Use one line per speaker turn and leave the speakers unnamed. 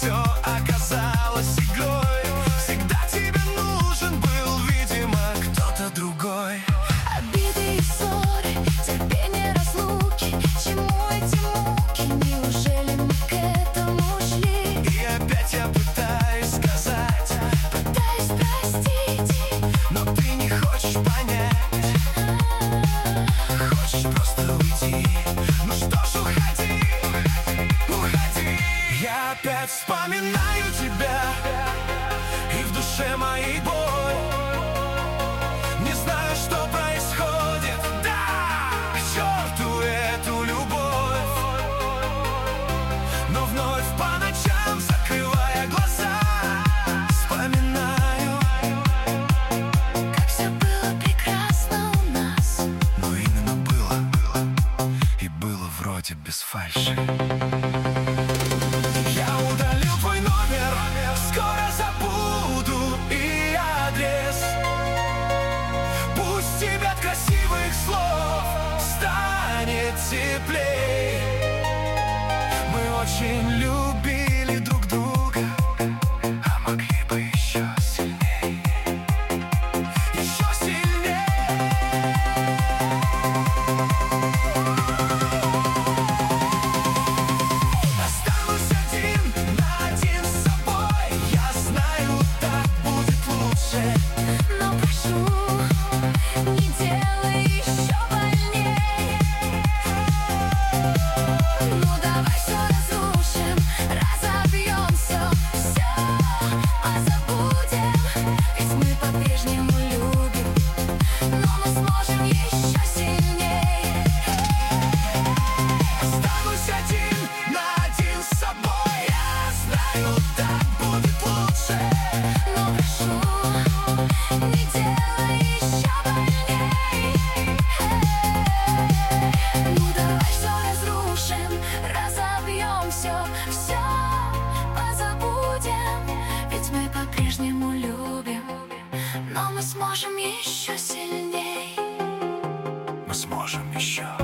все оказалось игрой. Всегда тебе нужен был, видимо, кто-то другой.
Обиды и ссоры, терпение разлуки, чему эти муки? Неужели мы к этому шли?
И опять я пытаюсь сказать,
Пытаюсь простить,
но ты не хочешь понять. Хочешь просто уйти. Ну что ж, уходи, уходи. Я опять вспоминаю тебя, и в душе моей боль. Не знаю, что происходит. Да, к черту эту любовь. Но вновь по ночам, закрывая глаза, вспоминаю,
как все было прекрасно у нас.
но именно было, и было вроде без фальши. Я удалил твой номер, скоро забуду и адрес. Пусть тебе от красивых слов станет теплей. Мы очень любили друг друга, а могли бы еще сильней. Еще сильней. Останусь один на один с собой. Я знаю, так будет лучше.
Но прошу, не делай еще больней. Ну давай все разрушим, разобьем все позабудем. Ведь мы по-прежнему любим, но мы сможем еще сильнее.
Останусь один на один с собой. Я знаю, так будет лучше.
Но прошу, не делай еще больней. Ну давай все разрушим, разобьем все позабудем. Ведь мы по-прежнему любим, но мы сможем еще сильней.
Мы сможем еще.